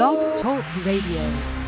Blog Talk Radio.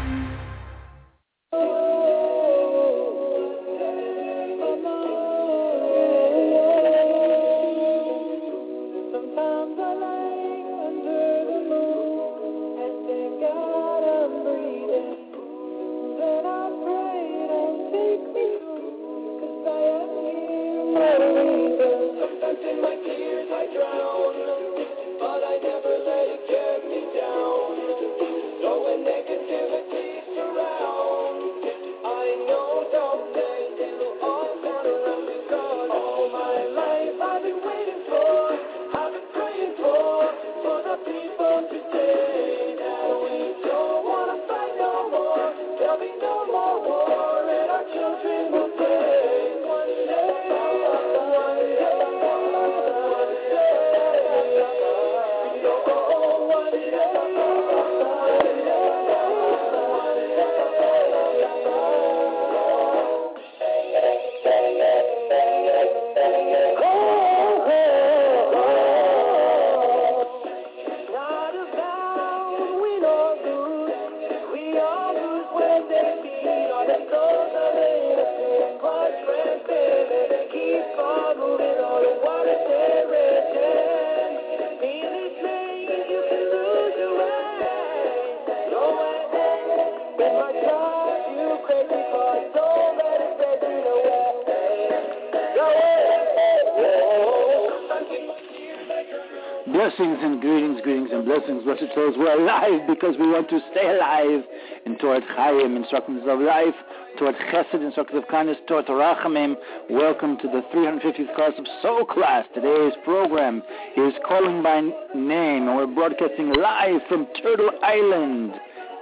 Blessings and greetings and blessings, blessed souls. We're alive because we want to stay alive in toward Chaim, instructions of life, toward Chesed, instructions of kindness, toward Rachamim. Welcome to the 350th class of Soul Class. Today's program is Calling by Name, and we're broadcasting live from Turtle Island,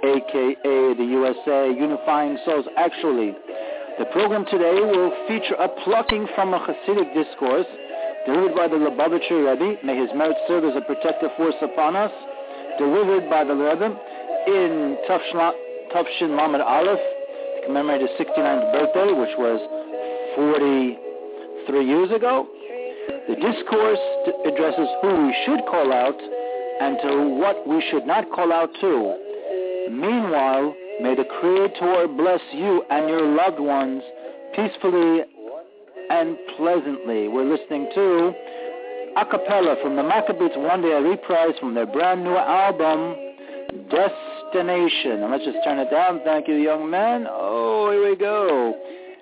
a.k.a. the USA, unifying souls. Actually, the program today will feature a plucking from a Hasidic discourse delivered by the Lubavitcher Rebbe. May his merit serve as a protective force upon us. Delivered by the Rebbe in Tafshin Lamed Aleph to commemorate his 69th birthday, which was 43 years ago. The discourse addresses who we should call out and to what we should not call out to. Meanwhile, may the Creator bless you and your loved ones peacefully and pleasantly. We're listening to a cappella from the Maccabees One Day, a reprise from their brand new album, Destination. And let's just turn it down. Thank you, young man. Oh, here we go.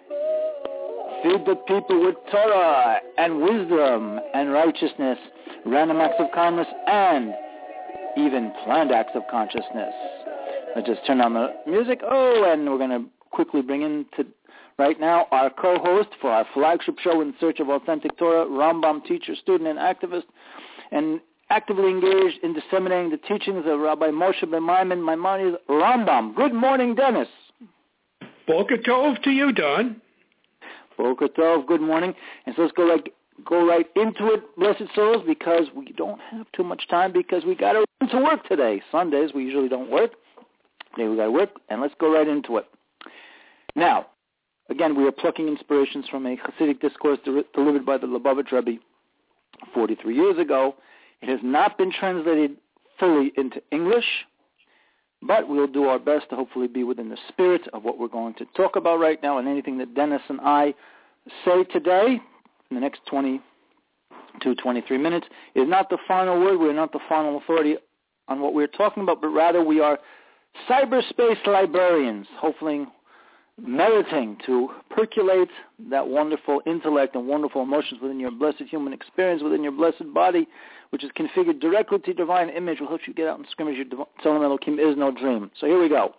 Feed the people with Torah and wisdom and righteousness, random acts of kindness, and even planned acts of consciousness. Let's just turn on the music. Oh, and we're going to quickly bring in to right now our co-host for our flagship show In Search of Authentic Torah, Rambam teacher, student, and activist, and actively engaged in disseminating the teachings of Rabbi Moshe ben Maimonides, Rambam. Good morning, Dennis. Boker Tov to you, Don. Boker Tov, good morning. And so let's go right into it, blessed souls, because we don't have too much time because we got to run to work today. Sundays, we usually don't work. Today we got to work, and let's go right into it. Now, again, we are plucking inspirations from a Hasidic discourse delivered by the Lubavitch Rebbe 43 years ago. It has not been translated fully into English, but we'll do our best to hopefully be within the spirit of what we're going to talk about right now, and anything that Dennis and I say today in the next 20 to 23 minutes is not the final word. We're not the final authority on what we're talking about, but rather we are cyberspace librarians, hopefully meriting to percolate that wonderful intellect and wonderful emotions within your blessed human experience, within your blessed body, which is configured directly to divine image, will help you get out and scrimmage your Tzelem Elokim is no dream. So here we go.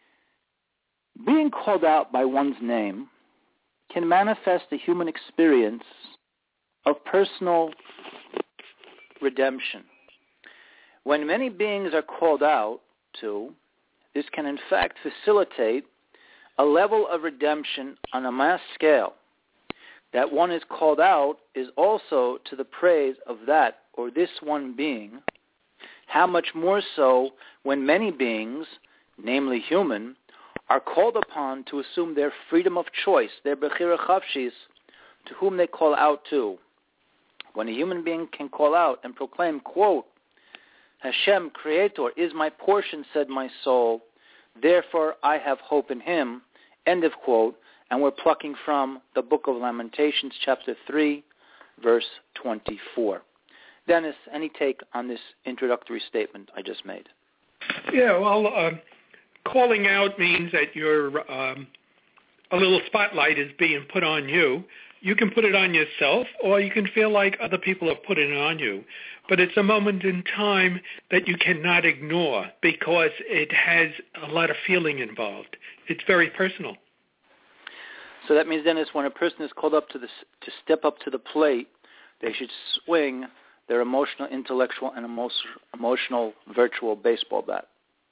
Being called out by one's name can manifest a human experience of personal redemption. When many beings are called out to, this can in fact facilitate a level of redemption on a mass scale. That one is called out is also to the praise of that or this one being. How much more so when many beings, namely human, are called upon to assume their freedom of choice, their bechira chavshis, to whom they call out to. When a human being can call out and proclaim, quote, Hashem, Creator, is my portion, said my soul. Therefore I have hope in him. End of quote. And we're plucking from the Book of Lamentations, chapter 3, verse 24. Dennis, any take on this introductory statement I just made? Yeah, well, calling out means that you're a little spotlight is being put on you. You can put it on yourself, or you can feel like other people are putting it on you. But it's a moment in time that you cannot ignore because it has a lot of feeling involved. It's very personal. So that means, Dennis, when a person is called up to step up to the plate, they should swing their emotional, intellectual, and emotional virtual baseball bat.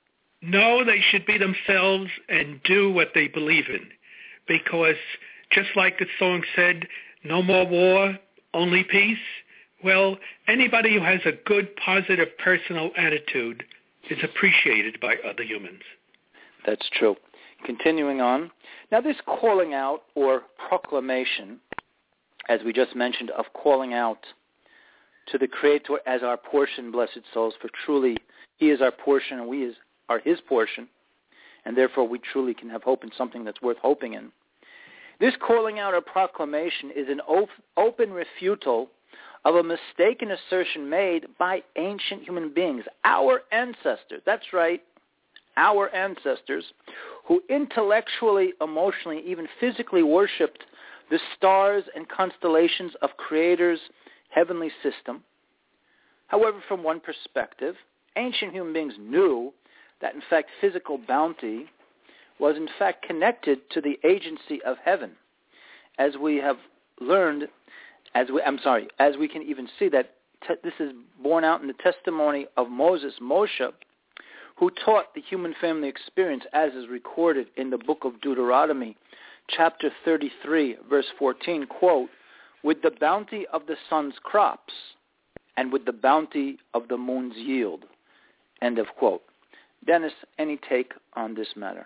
No, they should be themselves and do what they believe in. Because just like the song said, no more war, only peace. Well, anybody who has a good, positive, personal attitude is appreciated by other humans. That's true. Continuing on. Now this calling out or proclamation, as we just mentioned, of calling out to the Creator as our portion, blessed souls, for truly he is our portion and we are his portion, and therefore we truly can have hope in something that's worth hoping in. This calling out or proclamation is an open refutal of a mistaken assertion made by ancient human beings, our ancestors. That's right, our ancestors, who intellectually, emotionally, even physically worshipped the stars and constellations of Creator's heavenly system. However, from one perspective, ancient human beings knew that, in fact, physical bounty was, in fact, connected to the agency of heaven. As we have learned, as we can even see that this is borne out in the testimony of Moses, Moshe, who taught the human family experience, as is recorded in the book of Deuteronomy, chapter 33, verse 14, quote, with the bounty of the sun's crops and with the bounty of the moon's yield, end of quote. Dennis, any take on this matter?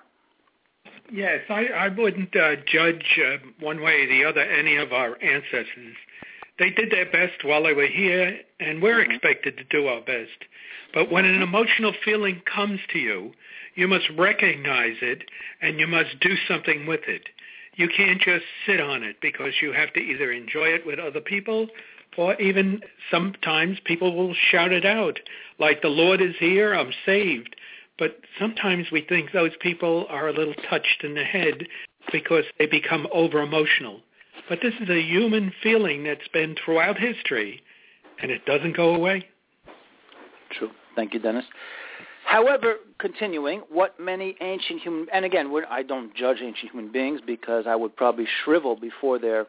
Yes, I wouldn't judge one way or the other any of our ancestors. They did their best while they were here, and we're expected to do our best. But when an emotional feeling comes to you, you must recognize it, and you must do something with it. You can't just sit on it because you have to either enjoy it with other people, or even sometimes people will shout it out, like, the Lord is here, I'm saved. But sometimes we think those people are a little touched in the head because they become over-emotional. But this is a human feeling that's been throughout history, and it doesn't go away. True. Thank you, Dennis. However, continuing, what many ancient human... And again, I don't judge ancient human beings because I would probably shrivel before their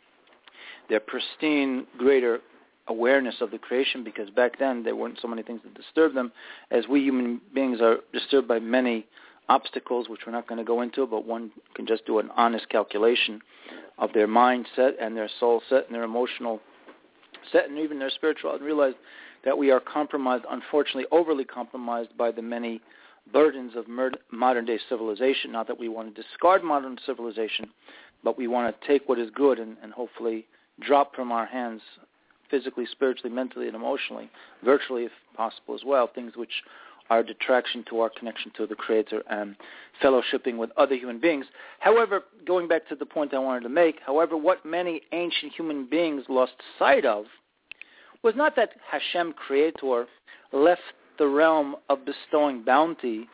pristine, greater awareness of the creation, because back then there weren't so many things that disturbed them as we human beings are disturbed by many obstacles, which we're not going to go into, but one can just do an honest calculation of their mindset and their soul set and their emotional set and even their spiritual, and realize that we are compromised, unfortunately overly compromised by the many burdens of modern-day civilization. Not that we want to discard modern civilization, but we want to take what is good and hopefully drop from our hands physically, spiritually, mentally, and emotionally, virtually if possible as well, things which are a detraction to our connection to the Creator and fellowshipping with other human beings. However, going back to the point I wanted to make, what many ancient human beings lost sight of was not that Hashem, Creator, left the realm of bestowing bounty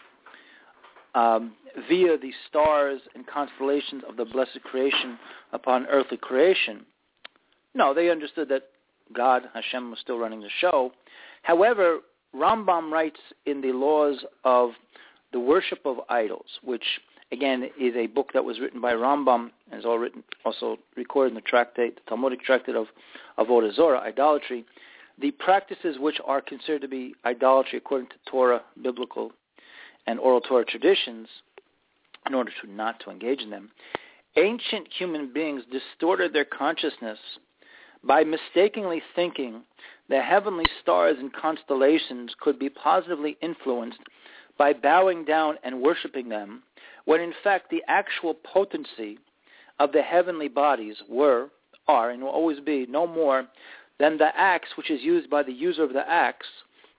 via the stars and constellations of the blessed creation upon earthly creation. No, they understood that God, Hashem, was still running the show. However, Rambam writes in the Laws of the Worship of Idols, which, again, is a book that was written by Rambam and is also recorded in the tractate, the Talmudic tractate of Avodah Zorah, idolatry. The practices which are considered to be idolatry according to Torah, biblical, and oral Torah traditions, in order not to engage in them, ancient human beings distorted their consciousness by mistakenly thinking the heavenly stars and constellations could be positively influenced by bowing down and worshiping them, when in fact the actual potency of the heavenly bodies are, and will always be no more than the axe which is used by the user of the axe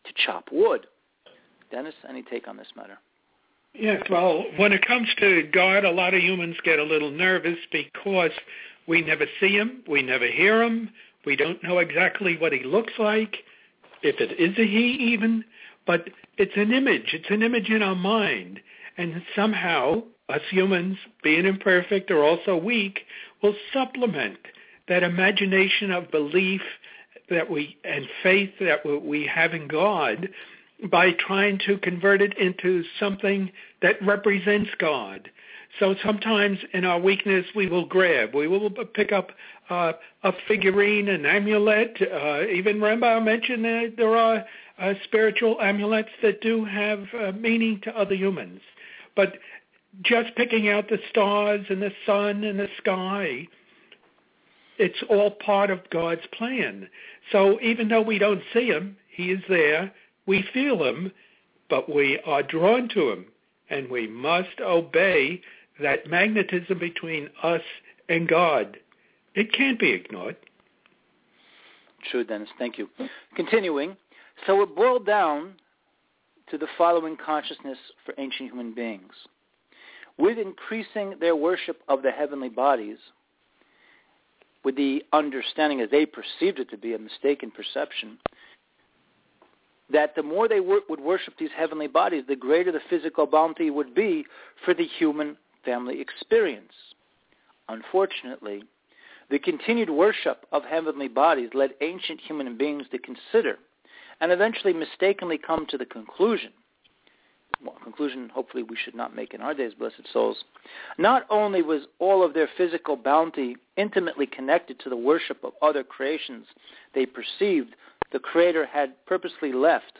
to chop wood. Dennis, any take on this matter? Yes, well, when it comes to God, a lot of humans get a little nervous because we never see him, we never hear him, we don't know exactly what he looks like, if it is a he even, but it's an image in our mind, and somehow us humans, being imperfect or also weak, will supplement that imagination of belief and faith that we have in God by trying to convert it into something that represents God. So sometimes in our weakness we will pick up a figurine, an amulet. Even Rambam mentioned that there are spiritual amulets that do have meaning to other humans. But just picking out the stars and the sun and the sky, it's all part of God's plan. So even though we don't see him, he is there. We feel him, but we are drawn to him, and we must obey that magnetism between us and God. It can't be ignored. True, Dennis. Thank you. Continuing, so it boiled down to the following consciousness for ancient human beings. With increasing their worship of the heavenly bodies, with the understanding as they perceived it to be a mistaken perception, that the more they would worship these heavenly bodies, the greater the physical bounty would be for the human family experience. Unfortunately, the continued worship of heavenly bodies led ancient human beings to consider and eventually mistakenly come to the conclusion hopefully we should not make in our days, blessed souls, not only was all of their physical bounty intimately connected to the worship of other creations they perceived the Creator had purposely left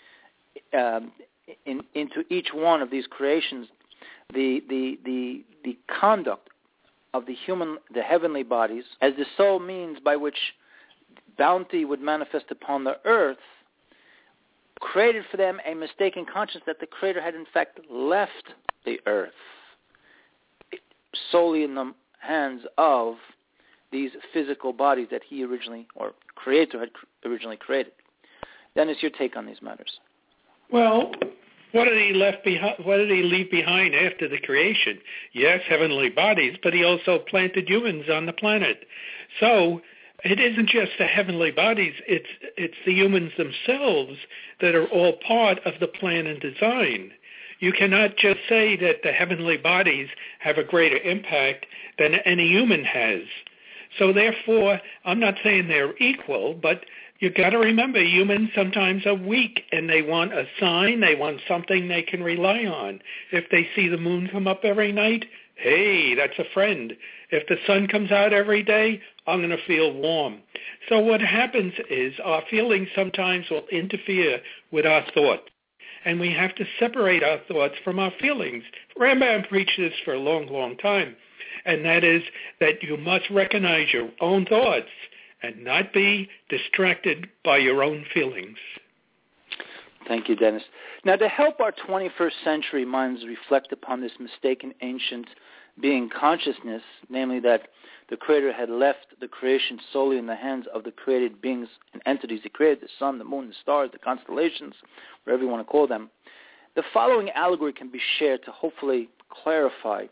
into each one of these creations the conduct of the heavenly bodies as the sole means by which bounty would manifest upon the earth, created for them a mistaken conscience that the Creator had in fact left the earth solely in the hands of these physical bodies that he originally, or Creator had originally created. Dennis, your take on these matters? Well, what did he leave behind after the creation? Yes, heavenly bodies, but he also planted humans on the planet. So it isn't just the heavenly bodies, it's the humans themselves that are all part of the plan and design. You cannot just say that the heavenly bodies have a greater impact than any human has. So therefore, I'm not saying they're equal, but you've got to remember humans sometimes are weak and they want a sign, they want something they can rely on. If they see the moon come up every night, hey, that's a friend. If the sun comes out every day, I'm going to feel warm. So what happens is our feelings sometimes will interfere with our thoughts. And we have to separate our thoughts from our feelings. Rambam preached this for a long, long time. And that is that you must recognize your own thoughts and not be distracted by your own feelings. Thank you, Dennis. Now, to help our 21st century minds reflect upon this mistaken ancient being consciousness, namely that the Creator had left the creation solely in the hands of the created beings and entities he created, the sun, the moon, the stars, the constellations, whatever you want to call them, the following allegory can be shared to hopefully clarify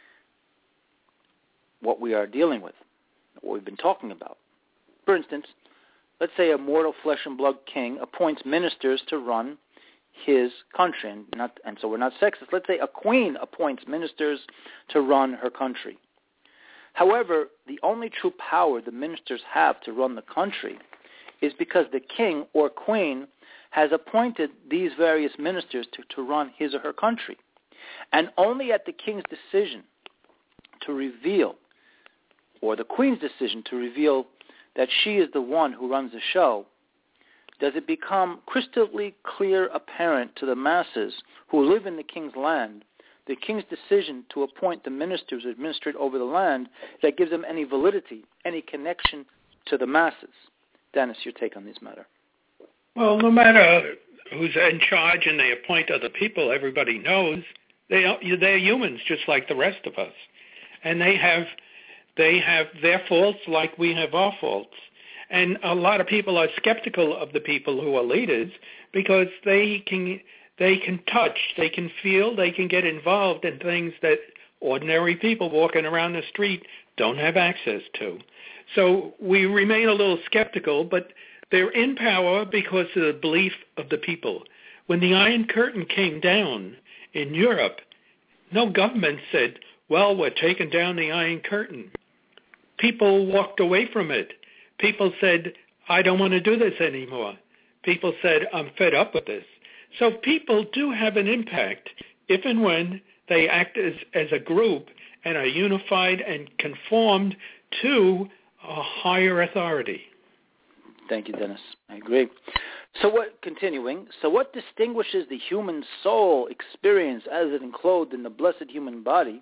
what we are dealing with, what we've been talking about. For instance, let's say a mortal flesh and blood king appoints ministers to run his country, and so we're not sexist. Let's say a queen appoints ministers to run her country. However, the only true power the ministers have to run the country is because the king or queen has appointed these various ministers to run his or her country. And only at the king's decision to reveal, or the queen's decision to reveal that she is the one who runs the show, does it become crystal clear apparent to the masses who live in the king's land, the king's decision to appoint the ministers who administrate over the land, that gives them any validity, any connection to the masses. Dennis, your take on this matter? Well, no matter who's in charge and they appoint other people, everybody knows they're humans just like the rest of us. And they have their faults like we have our faults. And a lot of people are skeptical of the people who are leaders because they can touch, they can feel, they can get involved in things that ordinary people walking around the street don't have access to. So we remain a little skeptical, but they're in power because of the belief of the people. When the Iron Curtain came down in Europe, no government said, well, we're taking down the Iron Curtain. People walked away from it. People said, I don't want to do this anymore. People said, I'm fed up with this. So people do have an impact if and when they act as a group and are unified and conformed to a higher authority. Thank you, Dennis. I agree. So what distinguishes the human soul experience as it enclosed in the blessed human body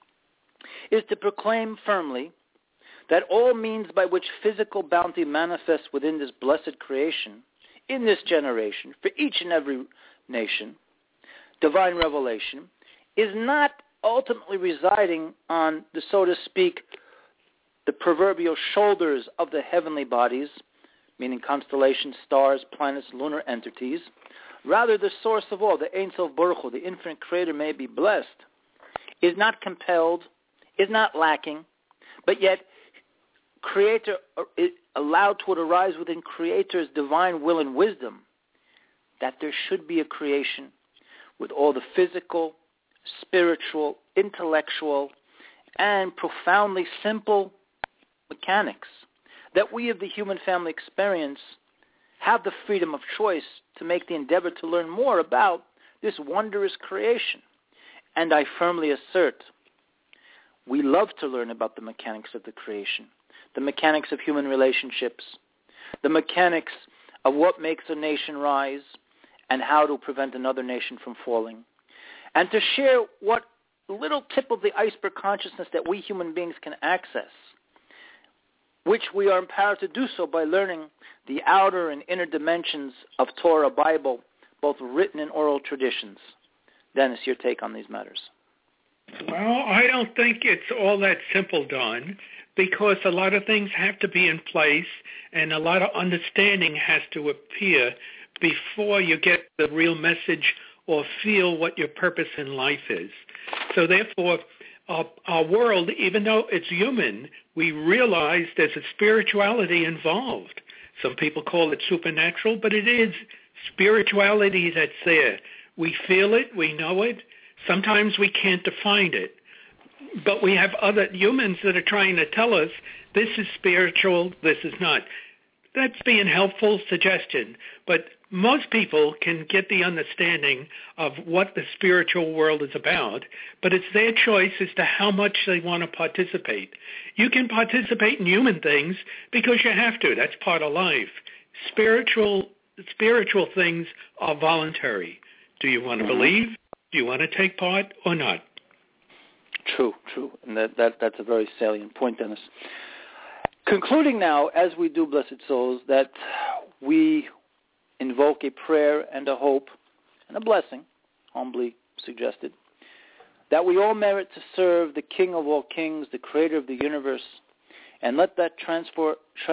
is to proclaim firmly that all means by which physical bounty manifests within this blessed creation, in this generation, for each and every nation, divine revelation, is not ultimately residing on the, so to speak, the proverbial shoulders of the heavenly bodies, meaning constellations, stars, planets, lunar entities. Rather, the source of all, the Ein Sof Baruch Hu, the infinite creator may be blessed, is not compelled, is not lacking, but yet creator is allowed to arise within creator's divine will and wisdom that there should be a creation with all the physical, spiritual, intellectual, and profoundly simple mechanics that we of the human family experience have the freedom of choice to make the endeavor to learn more about this wondrous creation. And I firmly assert, we love to learn about the mechanics of the creation, the mechanics of human relationships, the mechanics of what makes a nation rise and how to prevent another nation from falling, and to share what little tip of the iceberg consciousness that we human beings can access, which we are empowered to do so by learning the outer and inner dimensions of Torah, Bible, both written and oral traditions. Dennis, your take on these matters. Well, I don't think it's all that simple, Don, because a lot of things have to be in place and a lot of understanding has to appear before you get the real message or feel what your purpose in life is. So therefore, our world, even though it's human, we realize there's a spirituality involved. Some people call it supernatural, but it is spirituality that's there. We feel it, we know it. Sometimes we can't define it. But we have other humans that are trying to tell us this is spiritual, this is not. That's being helpful suggestion. But most people can get the understanding of what the spiritual world is about, but it's their choice as to how much they want to participate. You can participate in human things because you have to. That's part of life. Spiritual things are voluntary. Do you want to believe? Do you want to take part or not? True. And that's a very salient point, Dennis. Concluding now, as we do, blessed souls, that we invoke a prayer and a hope and a blessing, humbly suggested, that we all merit to serve the King of all kings, the creator of the universe, and let that transform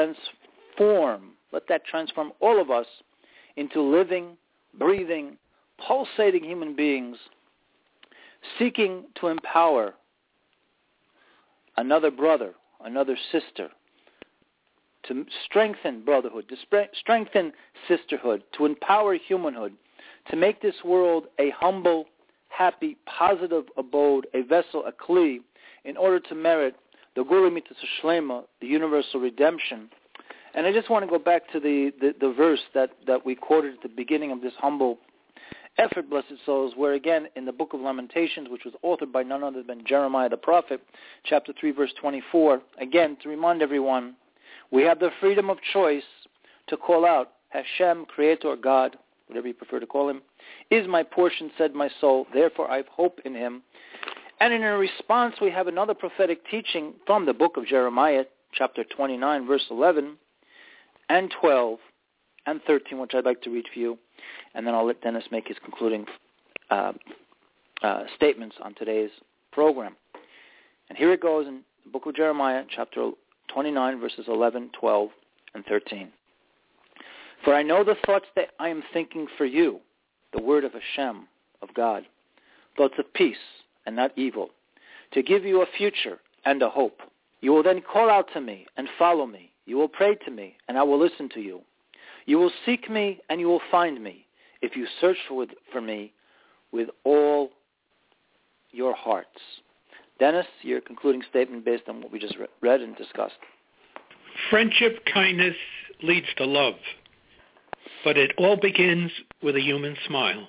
all of us into living, breathing, pulsating human beings, seeking to empower another brother, another sister, to strengthen brotherhood, to strengthen sisterhood, to empower humanhood, to make this world a humble, happy, positive abode, a vessel, a kli, in order to merit the Gula Mitzvah Shlema, the universal redemption. And I just want to go back to the verse that we quoted at the beginning of this humble effort, blessed souls, where again in the book of Lamentations, which was authored by none other than Jeremiah the prophet, chapter 3, verse 24, again, to remind everyone, we have the freedom of choice to call out, Hashem, Creator, God, whatever you prefer to call him, is my portion, said my soul, therefore I have hope in him. And in a response, we have another prophetic teaching from the book of Jeremiah, chapter 29, verse 11, and 12, and 13, which I'd like to read for you. And then I'll let Dennis make his concluding statements on today's program. And here it goes in the book of Jeremiah, chapter 29, verses 11, 12, and 13. For I know the thoughts that I am thinking for you, the word of Hashem, of God, thoughts of peace and not evil, to give you a future and a hope. You will then call out to me and follow me. You will pray to me, and I will listen to you. You will seek me, and you will find me, if you search for me with all your hearts. Dennis, your concluding statement based on what we just read and discussed. Friendship, kindness leads to love, but it all begins with a human smile.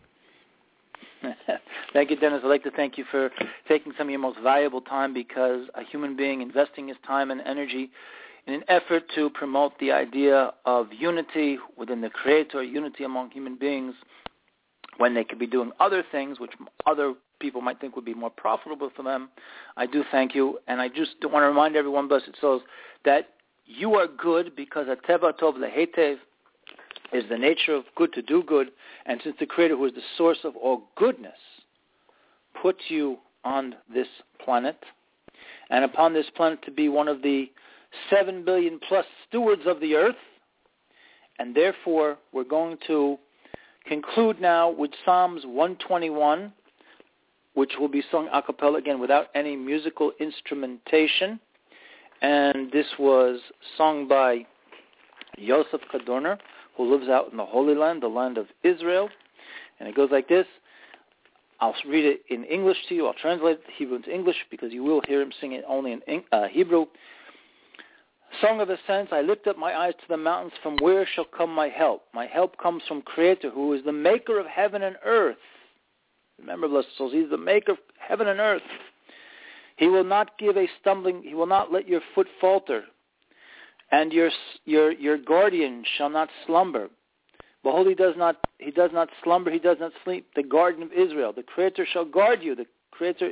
Thank you, Dennis. I'd like to thank you for taking some of your most valuable time, because a human being investing his time and energy in an effort to promote the idea of unity within the Creator, unity among human beings, when they could be doing other things which other people might think would be more profitable for them. I do thank you, and I just want to remind everyone, blessed souls, that you are good because Ateva Tov Lehetev is the nature of good to do good, and since the Creator, who is the source of all goodness, puts you on this planet, and upon this planet to be one of the 7 billion plus stewards of the earth, and therefore we're going to conclude now with Psalms 121, which will be sung a cappella again without any musical instrumentation, and this was sung by Yosef Kadorner, who lives out in the Holy Land, the land of Israel, and it goes like this. I'll read it in English to you. I'll translate it Hebrew into English, because you will hear him sing it only in Hebrew. Song of Ascents, I lift up my eyes to the mountains, from where shall come my help? My help comes from Creator, who is the maker of heaven and earth. Remember, blessed souls, he's the maker of heaven and earth. He will not give a stumbling, he will not let your foot falter, and your guardian shall not slumber. Behold, he does not slumber, he does not sleep, the guardian of Israel. The Creator shall guard you. The Creator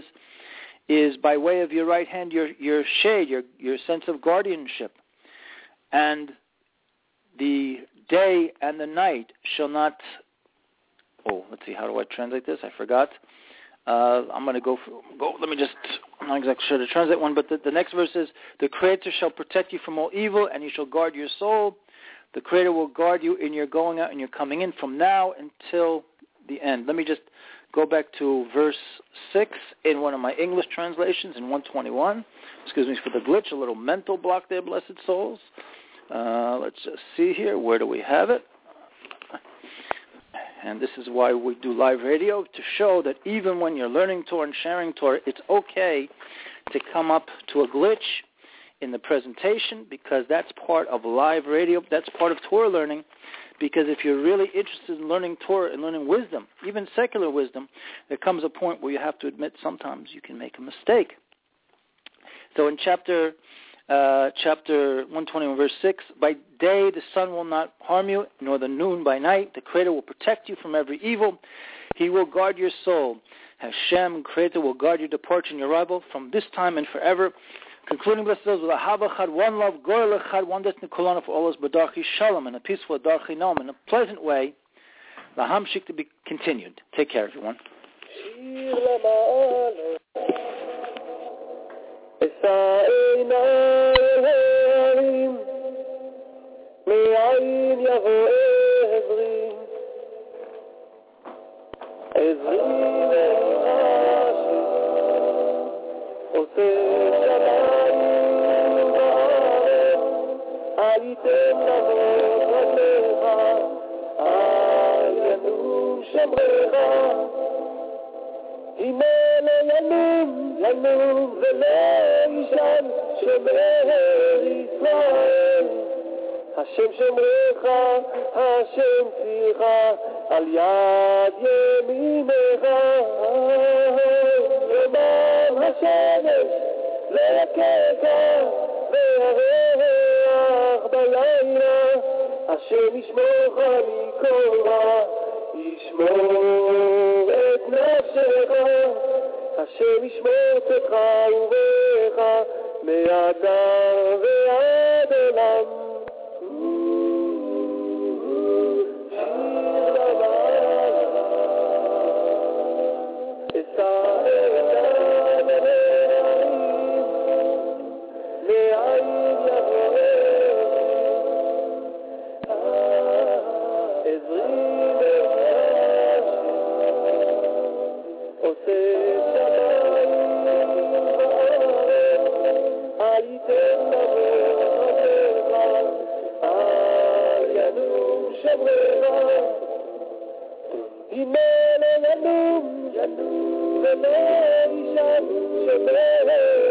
is by way of your right hand, your shade, your sense of guardianship. And the day and the night shall not... Oh, let's see, how do I translate this? I forgot. I'm going to go, I'm not exactly sure to translate one, but the next verse is, the Creator shall protect you from all evil, and you shall guard your soul. The Creator will guard you in your going out and your coming in from now until the end. Let me just go back to verse 6 in one of my English translations in 121. Excuse me for the glitch, a little mental block there, blessed souls. Let's just see here. Where do we have it? And this is why we do live radio, to show that even when you're learning Torah and sharing Torah, it's okay to come up to a glitch in the presentation, because that's part of live radio. That's part of Torah learning, because if you're really interested in learning Torah and learning wisdom, even secular wisdom, there comes a point where you have to admit sometimes you can make a mistake. So in chapter 121, verse 6, by day the sun will not harm you, nor the noon by night. The Creator will protect you from every evil. He will guard your soul. Hashem, Creator, will guard your departure and your arrival from this time and forever. Concluding blessed souls with a Havachad, one love, Gorel Echad, one destiny, Kolana for all us, B'darchi Shalom, in a peaceful Darchi Noam, in a pleasant way. Lahamshik, to be continued. Take care, everyone. ינום ולא ישן שומר ישראל השם שומרך השם צירך על יד ימינך יומם השמש לא יכך והריח בלילה השם ישמורך מכל רע ישמור את נפשך השם ישמור צאתך ובך מעתה ועד עולם. שיר למעלה אשא עיניי לעין יבואך הנה לא ינום ולא יישן שומר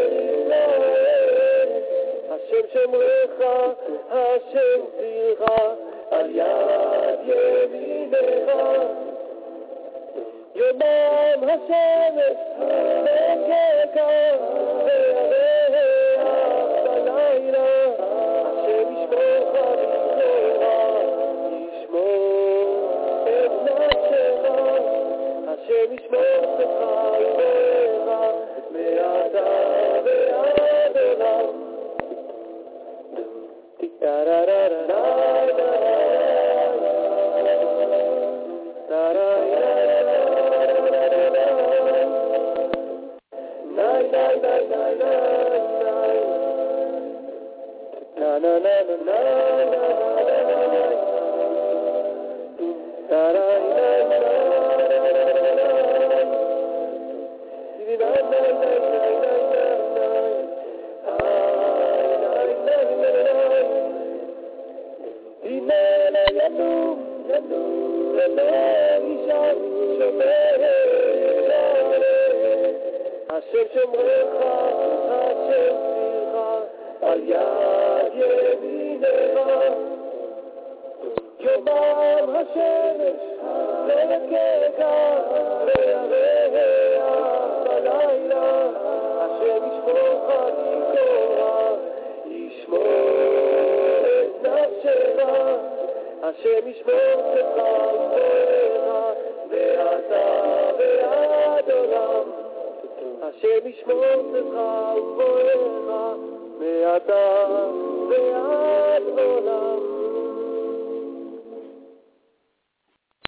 ישראל השם שומרך השם צילך על יד ימינך יומם השמש וקרקע וירח בלילה השם ישמורך ישמור את נפשך השם ישמור אותך ובך מעתה ועד עולם השם שומרך, השם צילך, על יד ימינך. יומם השמש וקרקע וירח בלילה, השם ישמורך מקורח, ישמור את נפשך, השם ישמור אותך ובך, מעתה ועד עולם. השם ישמור אותך ובך מעתה ועד